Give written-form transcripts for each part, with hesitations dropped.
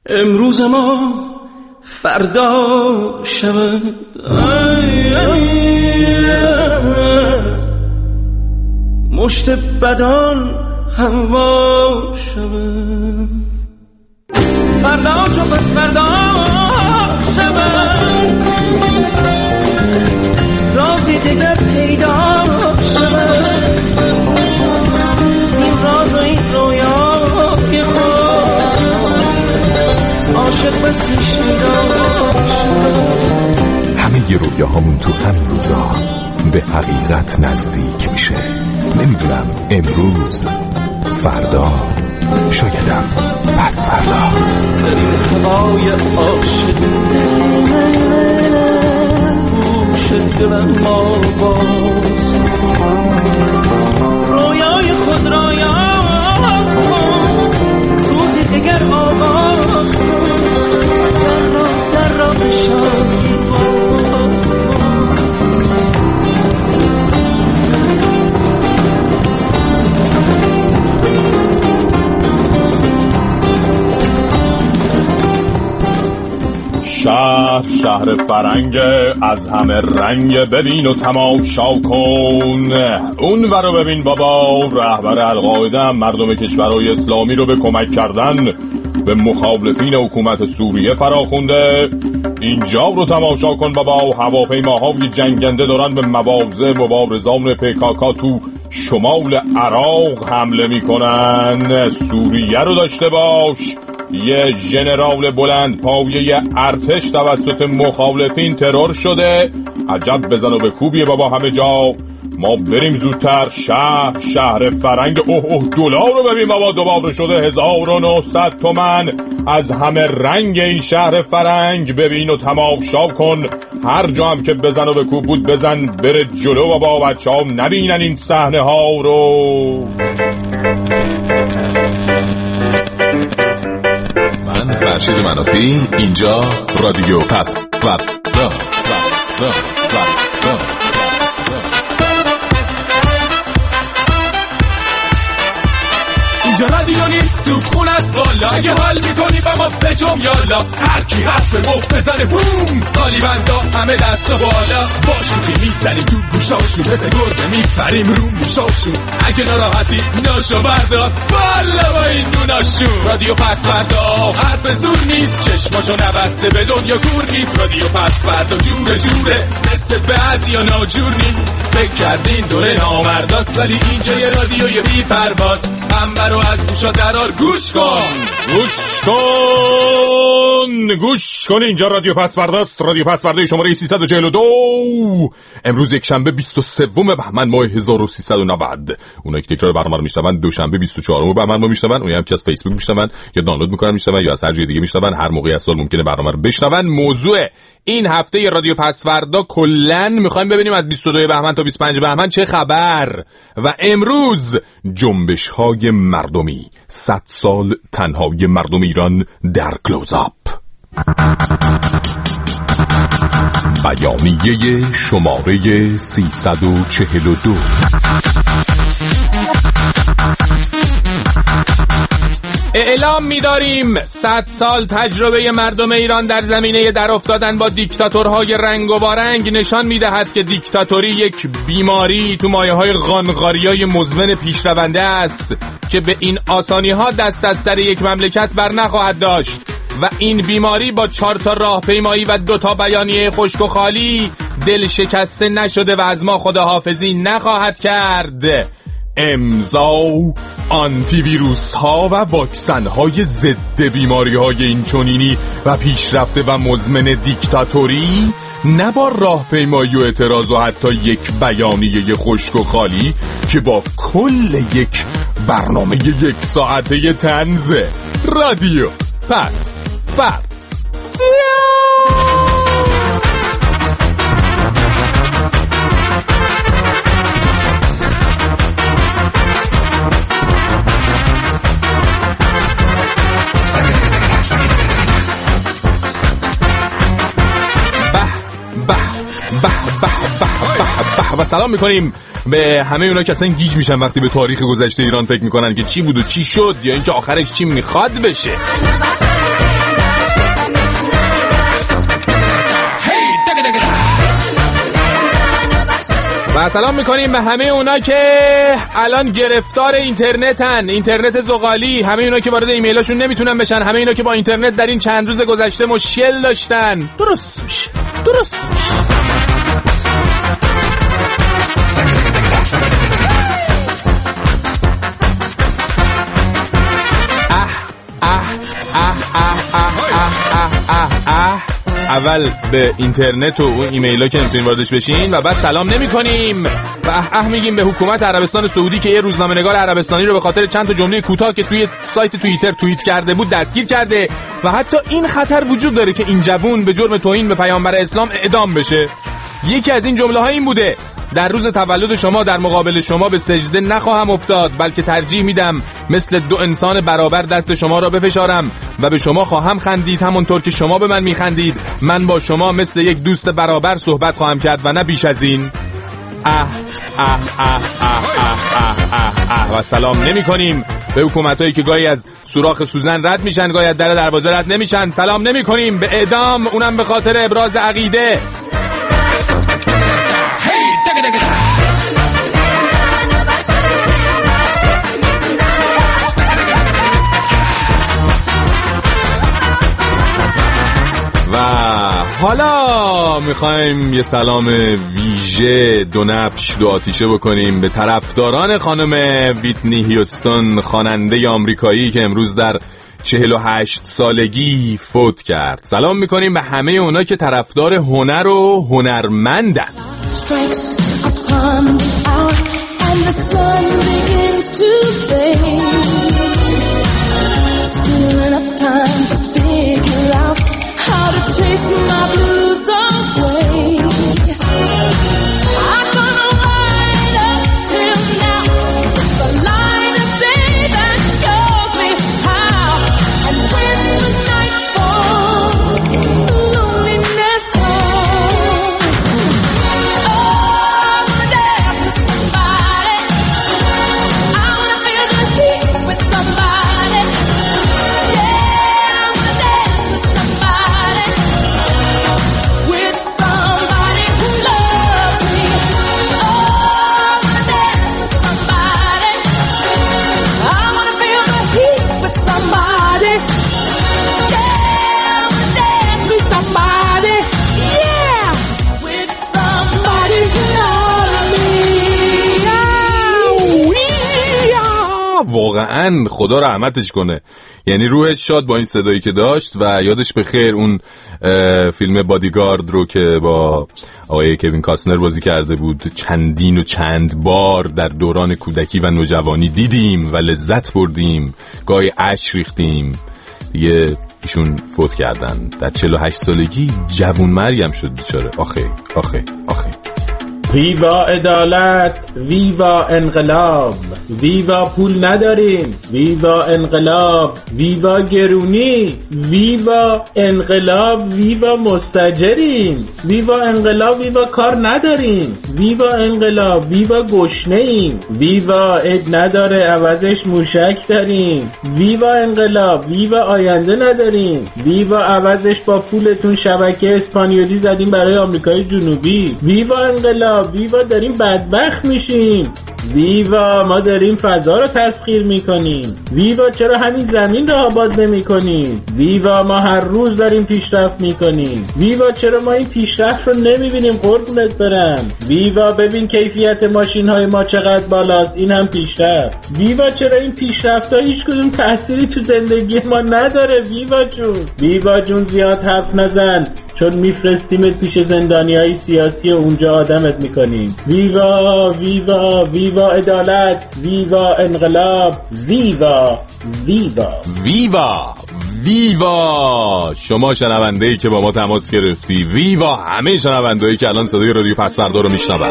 امروز ما فردا شود، مشت بدان هوا شود، فردا چو پس فردا شود، رازی دیگر پیدا شود، زین راز و این رویای عاشق بسی شیدا شود. همه ی رویاهامون تو همین روزا به حقیقت نزدیک میشه. نمیدونم امروز، فردا، شایدم پس فردا. در این هوای عاشق گوش دلم ما باز، رویای خود را یاد کن، روزی دیگر آغاز در راه شادی باز. شهر فرنگ از همه رنگ، ببین و تماشا کن. اون ورو ببین بابا، رهبر القاعده هم مردم کشورهای اسلامی رو به کمک کردن به مخالفین حکومت سوریه فراخونده. اینجا رو تماشا کن بابا، هواپیماهای جنگنده دارن به مواضع مبارزان PKK تو شمال عراق حمله میکنن. سوریه رو داشته باش، یه ژنرال بلند پایه ارتش توسط مخالفین ترور شده. عجب بزن و بکوبیه بابا همه جا. ما بریم زودتر. شهر فرنگ. دلار رو ببین بابا، دوباره شده 1900 تومن. از همه رنگ این شهر فرنگ ببین و تماشا کن. هر جا هم که بزن و بکوب بود بزن، بره جلو بابا، بچه ها نبینن این صحنه ها رو. من فرشید منافی، اینجا رادیو پسوردا. اینجا رادیو نیست، تو خون است والا. اگه حال میکنی با ما بجم یالا. هر کی حرف مفت بزنه بوم، طالباندا همه دست و بالا. با شوخی میزنیم تو گوشاشون، مثل گربه میپریم رو موشاشون. اگه ناراحتی ناشو بردار والا با این دوناشون. رادیو پسوردا حرف زور نیست، چشماشو نبسته به دنیا کور نیست. رادیو پسوردا جوره مثل بعضیا ناجور نیست. فکر کردین دوره نامرداست، ولی اینجا یه رادیوی بی پرواز. همه رو از گوشا درار گوش کن. اینجا رادیو پسورداست، رادیو پسوردا شماره 342. امروز یک شنبه 23 بهمن ماه 1390. اونایی که تکرار برنامه رو میشنون دوشنبه 24 بهمن ماه میشنون. اونایی هم که از فیسبوک میشنون یا دانلود میکنن میشنون یا از هر جای دیگه میشنون، هر موقعی از سال ممکنه برنامه رو بشنون. موضوع این هفته رادیو پسوردا کلاً میخوایم ببینیم از 22 بهمن تا 25 بهمن چه خبر. و امروز جنبش های مردمی، 100 سال تنهایی مردم ایران در کلوزآپ. بیانیه شماره 342. اعلام می‌داریم 100 سال تجربه مردم ایران در زمینه در افتادن با دیکتاتورهای رنگ و بارنگ نشان می‌دهد که دیکتاتوری یک بیماری تو مایه‌های قانقاریای مزمن پیشرونده است که به این آسانی‌ها دست از سر یک مملکت بر نخواهد داشت و این بیماری با 4 تا راهپیمایی و 2 تا بیانیه خشک و خالی دل شکسته نشده و از ما خداحافظی نخواهد کرد. امضا آنتی ویروس ها و واکسن های ضد بیماری های اینچنینی و پیشرفته و مزمن دیکتاتوری، نه با راهپیمایی و اعتراض و حتی یک بیانیه خشک و خالی که با کل یک برنامه 1 ساعته طنز رادیو پسوردا. و سلام میکنیم به همه اونا که اصلا گیج میشن وقتی به تاریخ گذشته ایران فکر میکنن که چی بود و چی شد یا اینکه آخرش چی میخواد بشه. و سلام میکنیم به همه اونا که الان گرفتار اینترنتن، اینترنت زغالی، همه اونا که وارد ایمیلاشون نمیتونن بشن، همه اونا که با اینترنت در این چند روز گذشته مشکل داشتن. درست میشه. اول به اینترنت و اون ایمیلا که نمیتونین واردش بشین و بعد سلام نمی کنیم و میگیم به حکومت عربستان سعودی که یه روزنامه‌نگار عربستانی رو به خاطر چند تا جمله کوتاه که توی سایت توییتر توییت کرده بود دستگیر کرده و حتی این خطر وجود داره که این جوون به جرم توهین به پیامبر اسلام اعدام بشه. یکی از این جمله ها این بوده: در روز تولد شما در مقابل شما به سجده نخواهم افتاد، بلکه ترجیح میدم مثل دو انسان برابر دست شما را بفشارم و به شما خواهم خندید همونطور که شما به من میخندید. من با شما مثل یک دوست برابر صحبت خواهم کرد و نه بیش از این. و سلام نمی کنیم به حکومتایی که گاهی از سوراخ سوزن رد میشن، گاهی از در دروازه رد نمیشن. سلام نمی کنیم به اعدام، اونم به خاطر ابراز عقیده. و حالا میخوایم یه سلام ویژه دو نبش دو آتیشه بکنیم به طرفداران خانم ویتنی هیوستون، خواننده آمریکایی که امروز در 48 سالگی فوت کرد. سلام میکنیم به همه اونا که طرفدار هنر و هنرمندن. How to chase my blues away. I'm gonna ride up till now. The line of day that shows me how. And when the night falls, loneliness calls. Oh, I wanna dance with somebody. I wanna feel the heat with somebody. Yeah, I wanna dance with somebody. With somebody who loves me. Oh, I wanna dance with somebody. I wanna feel the heat with somebody. Yeah, I wanna dance with somebody. Yeah, with somebody who loves me. واقعا خدا رحمتش کنه، یعنی روحش شاد با این صدایی که داشت و یادش به خیر اون فیلم بادیگارد رو که با آقای کوین کاستنر بازی کرده بود چندین و چند بار در دوران کودکی و نوجوانی دیدیم و لذت بردیم، گاهی اشک ریختیم. دیگه ایشون فوت کردن در 48 سالگی، جوون مریم شد بیچاره. آخه ویوا عدالت، ویوا انقلاب، ویوا پول نداریم، ویوا انقلاب، ویوا گرونی، ویوا انقلاب، ویوا مستاجریم، ویوا انقلاب، ویوا کار نداریم، ویوا انقلاب، ویوا گشنه‌ایم، ویوا عید نداره عوضش موشک داریم، ویوا انقلاب، ویوا آینده نداریم، ویوا عوضش با پولتون شبکه اسپانیولی زدیم برای آمریکای جنوبی، ویوا انقلاب، ویوا داریم بدبخت میشیم، ویوا ما داریم فضا رو تسخیر میکنیم، ویوا چرا همین زمین رو آباد نمیکنیم، ویوا ما هر روز داریم پیشرفت میکنیم، ویوا چرا ما این پیشرفت رو نمیبینیم قربونت برم، ویوا ببین کیفیت ماشین های ما چقدر بالاست، این هم پیشرفت، ویوا چرا این پیشرفت ها هیچ کدوم تأثیری تو زندگی ما نداره، ویوا جون زیاد حرف نزن چون میفرستیمت پیش زندانیای سیاسی و اونجا آدمت میکنیم. ویوا ویوا ویوا عدالت، ویوا انقلاب، ویوا ویوا ویوا ویوا. شما شنونده‌ای که با ما تماس گرفتی، ویوا همه شنونده‌ای که الان صدای رادیو پسوردا رو میشنون.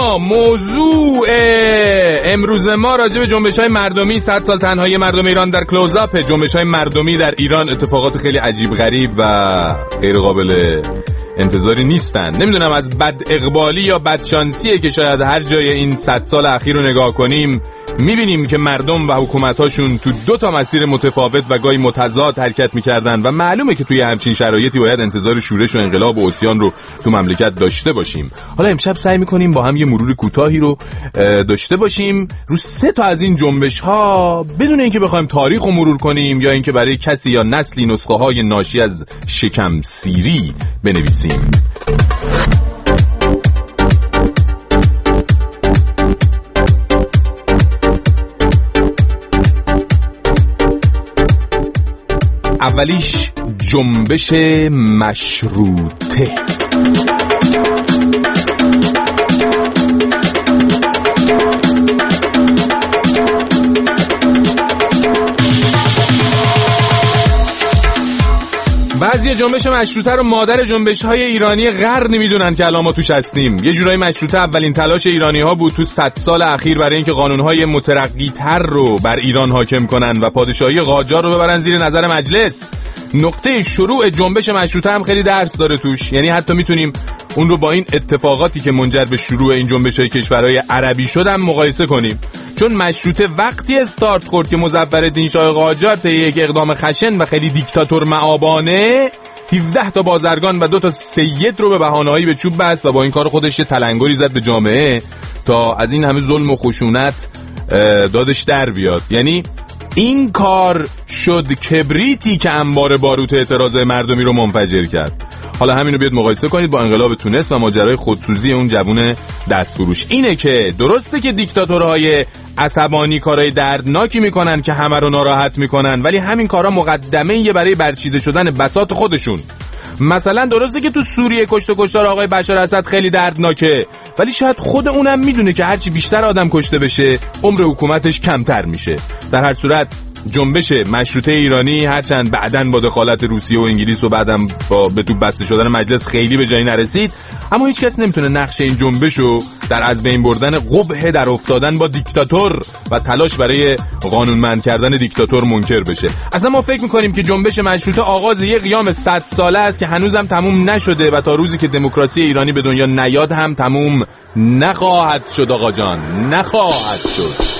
اما موضوع امروز ما راجع به جنبش‌های مردمی 100 سال تنهایی مردم ایران در کلوزآپ. جنبش‌های مردمی در ایران اتفاقات خیلی عجیب غریب و غیر قابل انتظاری نیستن. نمیدونم از بد اقبالی یا بدشانسیه که شاید هر جای این 100 سال اخیر رو نگاه کنیم میبینیم که مردم و حکومتاشون تو دو تا مسیر متفاوت و گاهی متضاد حرکت میکردن و معلومه که توی همچین شرایطی باید انتظار شورش و انقلاب و عصیان رو تو مملکت داشته باشیم. حالا امشب سعی میکنیم با هم یه مرور کوتاهی رو داشته باشیم رو 3 تا از این جنبش ها، بدون اینکه بخوایم تاریخ رو مرور کنیم یا اینکه برای کسی یا نسلی نسخه های ناشی از شکم سیری بنویسیم. اولیش جنبش مشروطه. بعضی جنبش مشروطه رو مادر جنبش‌های ایرانی قرن میدونن که الان ما توش هستیم. یه جورایی مشروطه اولین تلاش ایرانی‌ها بود تو 100 سال اخیر برای اینکه قانون‌های مترقی‌تر رو بر ایران حاکم کنن و پادشاهی قاجار رو ببرن زیر نظر مجلس. نقطه شروع جنبش مشروطه هم خیلی درس داره توش، یعنی حتی میتونیم اون رو با این اتفاقاتی که منجر به شروع این جنبش‌های کشورهای عربی شد هم مقایسه کنیم. چون مشروطه وقتی استارت خورد که مظفرالدین شاه قاجار طی یک اقدام خشن و خیلی دیکتاتور مآبانه 17 تا بازرگان و 2 تا سید رو به بهانه‌ای به چوب بست و با این کار خودش تلنگری زد به جامعه تا از این همه ظلم و خشونت دادش در بیاد. یعنی این کار شد کبریتی که انبار باروت اعتراض مردمی رو منفجر کرد. حالا همین رو بیاد مقایسه کنید با انقلاب تونس و ماجرای خودسوزی اون جوون دستفروش. اینه که درسته که دیکتاتورهای عصبانی کارهای دردناکی میکنن که همه رو ناراحت میکنن، ولی همین کارا مقدمه یه برای برچیده شدن بساط خودشون. مثلا درسته که تو سوریه کشت و کشتار آقای بشار اسد خیلی دردناکه، ولی شاید خود اونم میدونه که هرچی بیشتر آدم کشته بشه عمر حکومتش کمتر میشه. در هر صورت جنبش مشروطه ایرانی هرچند بعداً با دخالت روسیه و انگلیس و بعدم با به تو بسته شدن مجلس خیلی به جایی نرسید، اما هیچ کس نمیتونه نقش این جنبش رو در از بین بردن قبح در افتادن با دیکتاتور و تلاش برای قانونمند کردن دیکتاتور منکر بشه. اصلا ما فکر میکنیم که جنبش مشروطه آغاز یک قیام 100 ساله است که هنوزم تموم نشده و تا روزی که دموکراسی ایرانی به دنیا نیاد هم تموم نخواهد شد. آقا جان، نخواهد شد.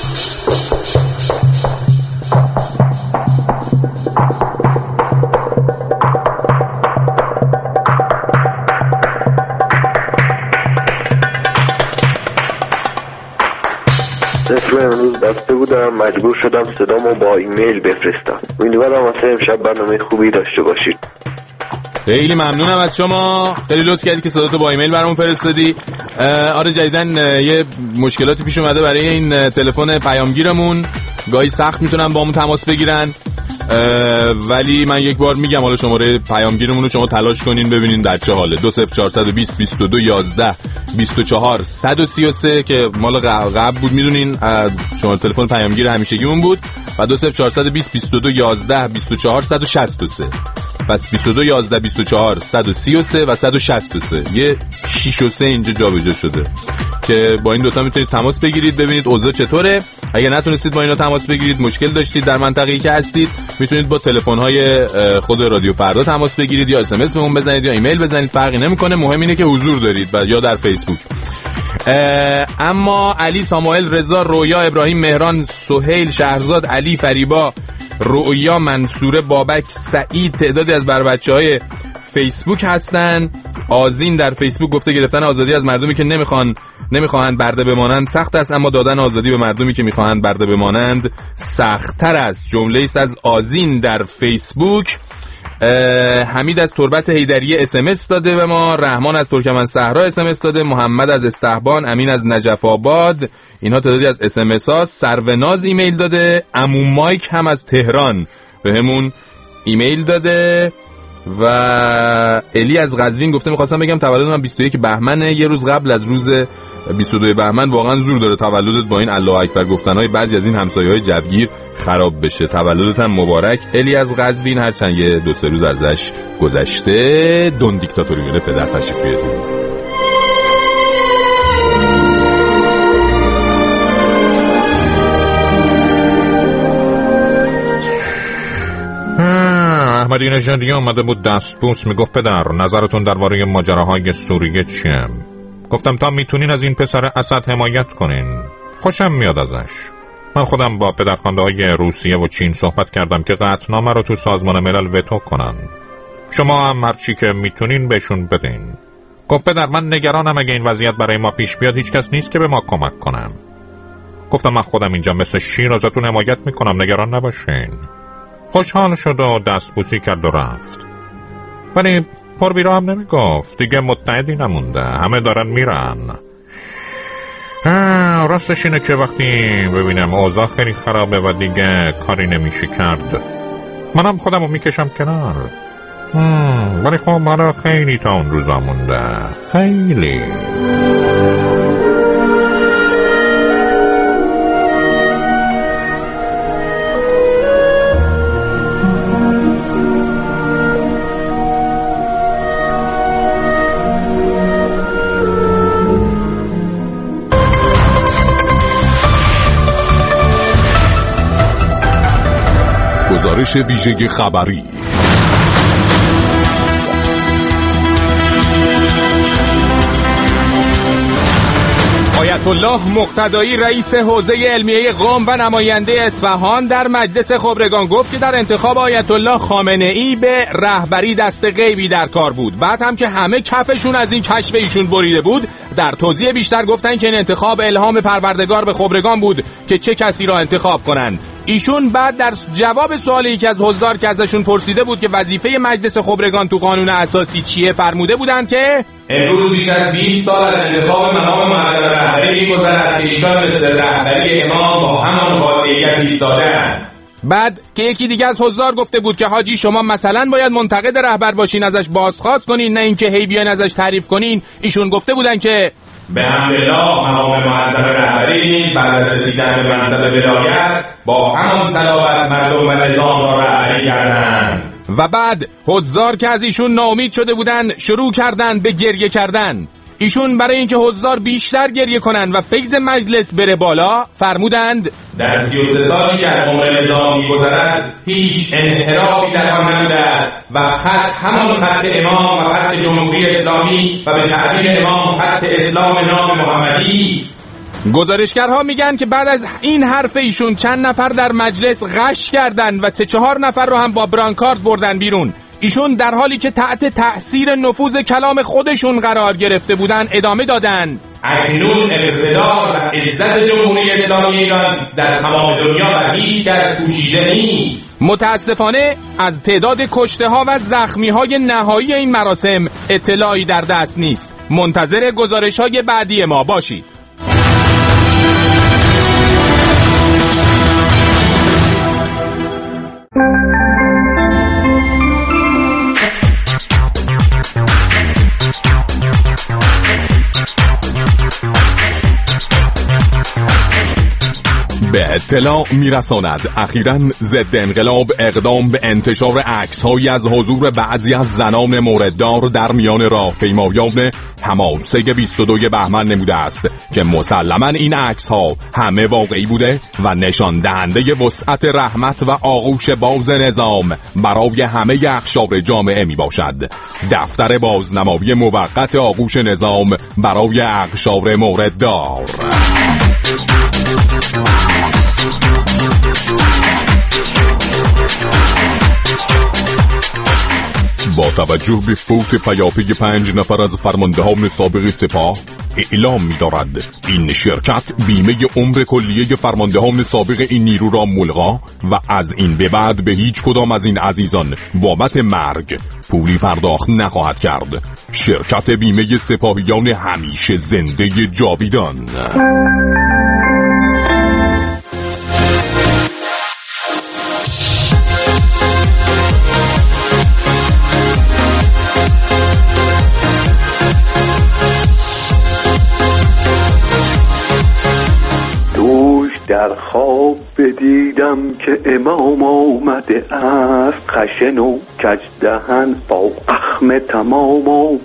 امروز بسته بودم، مجبور شدم صدامو با ایمیل بفرستم. امیدوارم واسه امشب برنامه خوبی داشته باشید. خیلی ممنونم از شما، خیلی لطف کردی که صداتو با ایمیل برام فرستادی. آره جدیدن یه مشکلاتی پیش اومده برای این تلفن پیامگیرمون، گاهی سخت میتونن با همون تماس بگیرن، ولی من یک بار میگم حالا شماره پیامگیرمون رو شما تلاش کنین ببینین در چه حاله. 20420 22 11 24 133 که مال قبل بود، میدونین شماره تلفن پیامگیر همیشگیمون بود، و 20420 22 11 24 163. پس 22 11 24 133 و 163 یه 6 و 3 اینجا جابجا شده که با این دوتا میتونید تماس بگیرید ببینید اوضاع چطوره. اگه نتونستید با اینا تماس بگیرید، مشکل داشتید در منطقه‌ای که هستید، میتونید با تلفن‌های خود رادیو فردا تماس بگیرید یا اس ام اس بهمون بزنید یا ایمیل بزنید، فرقی نمیکنه، مهم اینه که حضور دارید و یا در فیسبوک. اما علی، ساموئل، رضا، رویا، ابراهیم، مهران، سهیل، شهرزاد، علی، فریبا، رؤیا، منصوره، بابک، سعید تعدادی از بچه‌های فیسبوک هستن. آذین در فیسبوک گفته گرفتن آزادی از مردمی که نمیخواهند برده بمانند سخت است، اما دادن آزادی به مردمی که میخواهند برده بمانند سخت‌تر است. جمله است از آذین در فیسبوک. حمید از تربت حیدریه اس ام اس داده به ما، رحمان از ترکمن صحرا اس ام اس داده، محمد از استحبان، امین از نجف آباد، اینها تعدادی از اس ام اس ها. سروناز ایمیل داده، عمو مایک هم از تهران بهمون ایمیل داده، و الی از قزوین گفته می‌خواستم بگم تولد من 21 بهمنه، یه روز قبل از روز 22 بهمن واقعا زور داره تولدت با این الله اکبر گفتن‌های بعضی از این همسایه‌های جوگیر خراب بشه. تولدت هم مبارک الی از قزوین، هرچند یه 2-3 روز ازش گذشته. دون دیکتاتوری میره پدر تشریف بیارید. احمدی نژادی آمده بود دستبوس میگفت پدر نظرتون درباره ماجراهای سوریه چیه؟ گفتم تا میتونین از این پسر اسد حمایت کنین. خوشم میاد ازش. من خودم با پدرخوانده‌های روسیه و چین صحبت کردم که قطعنامه رو تو سازمان ملل وتو کنن. شما هم هر چی که میتونین بهشون بدین. گفت پدر من نگرانم اگه این وضعیت برای ما پیش بیاد هیچ کس نیست که به ما کمک کنم. گفتم من خودم اینجا مثل شیر ازتون حمایت میکنم، نگران نباشین. خوشحال شد و دستبوسی کرد و رفت. ولی پربیرا هم نمیگفت، دیگه متحدی نمونده، همه دارن میرن. راستش اینه که وقتی ببینم اوضاع خیلی خرابه و دیگه کاری نمیشه کرد منم خودم رو میکشم کنار. ولی خب مرا خیلی تا اون روزا مونده، خیلی. گزارش ویژه خبری. آیت الله مقتدایی رئیس حوزه علمیه قم و نماینده اصفهان در مجلس خبرگان گفت که در انتخاب آیت الله خامنه‌ای به رهبری دست غیبی در کار بود. بعد هم که همه کفشون از این کشف ایشون بریده بود، در توضیح بیشتر گفتن که این انتخاب الهام پروردگار به خبرگان بود که چه کسی را انتخاب کنن. ایشون بعد در جواب سوالی یکی از حضار که ازشون پرسیده بود که وظیفه مجلس خبرگان تو قانون اساسی چیه، فرموده بودند که امروز بیش از 20 سال از انتخاب مقام معظم رهبری می‌گذرد که ایشان مثل رهبری امام با همان قاطعیت ایستاده‌اند. بعد که یکی دیگه از حضار گفته بود که حاجی شما مثلا باید منتقد رهبر باشین، ازش بازخواست کنین، نه اینکه هی بیاین ازش تعریف کنین. ایشون گفته بودن که به حمدالله مقام معظم رهبری نیز بعد از رسیدن به منصب ولایت با همان صلابت مردم و نظام را رهبری کردند. و بعد حضار که از ایشون ناامید شده بودن شروع کردن به گریه کردن. ایشون برای اینکه حضار بیشتر گریه کنن و فیض مجلس بره بالا فرمودند در 33 سالی که از عمر نظام می‌گذرد هیچ انحرافی در آن نبوده است و خط همان خط امام و خط جمهوری اسلامی و به تعبیر امام خط اسلام نام محمدی است. گزارشگرها میگن که بعد از این حرف ایشون چند نفر در مجلس غش کردن و 3-4 نفر رو هم با برانکارد بردن بیرون. ایشون در حالی که تحت تأثیر نفوذ کلام خودشون قرار گرفته بودن ادامه دادن اکنون اقتدار و عزت جمهوری اسلامی ایران در تمام دنیا بر هیچ کس پوشیده نیست. متاسفانه از تعداد کشته ها و زخمی های نهایی این مراسم اطلاعی در دست نیست. منتظر گزارش های بعدی ما باشید. به اطلاع میرساند اخیراً ضد انقلاب اقدام به انتشار عکس‌هایی از حضور بعضی از زنان مورددار در میان راهپیمایان حماسه 22 بهمن نموده است که مسلماً این عکس‌ها همه واقعی بوده و نشان دهنده وسعت رحمت و آغوش باز نظام برای همه اقشار جامعه می باشد. دفتر بازنمایی موقت آغوش نظام برای اقشار مورددار. با توجه به فوت پیاپی 5 نفر از فرماندهان سابق سپاه اعلام می‌دارد این شرکت بیمه عمر کلیه فرماندهان سابق این نیرو را ملغا و از این به بعد به هیچ کدام از این عزیزان بابت مرگ پولی پرداخت نخواهد کرد. شرکت بیمه سپاهیان همیشه زنده جاویدان. در خواب بدیدم که امام آمده است، خشن و کج دهن با اخم تمام و